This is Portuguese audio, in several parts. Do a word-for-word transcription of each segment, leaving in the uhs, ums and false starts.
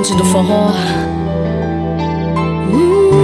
bonde do forró. Hum.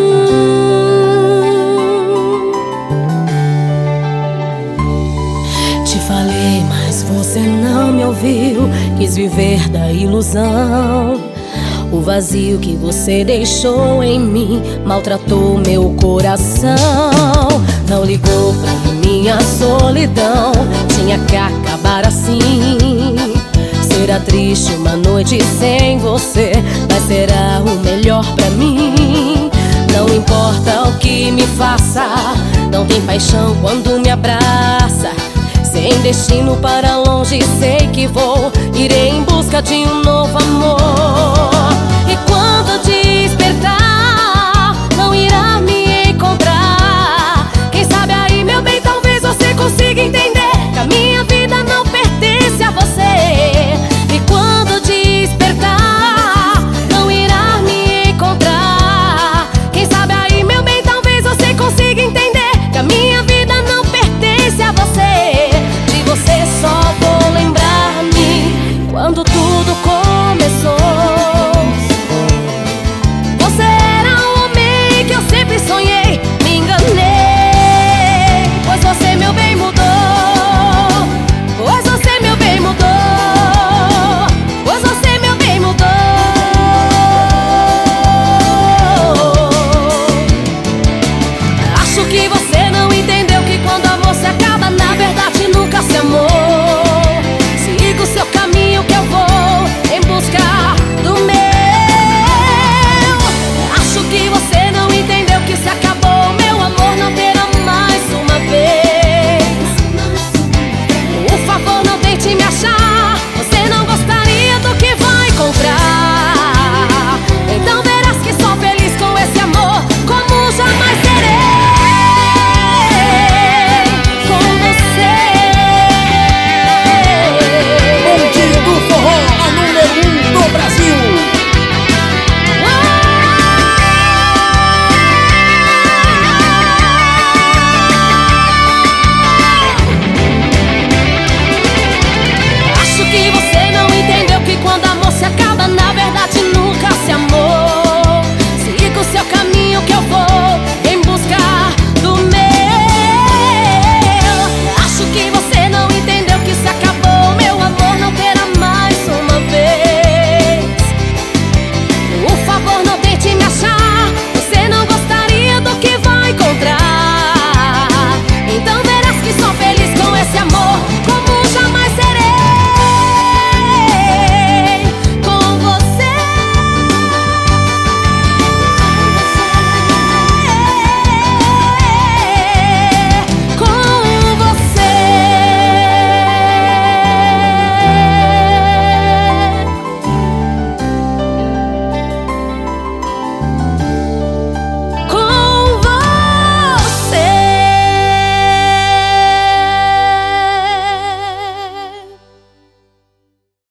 Te falei, mas você não me ouviu. Quis viver da ilusão. O vazio que você deixou em mim maltratou meu coração. Não ligou pra minha solidão, tinha que acabar assim. Será triste uma noite sem você, mas será o melhor pra mim. Não importa o que me faça, não tem paixão quando me abraça. Sem destino para longe sei que vou, irei em busca de um novo amor.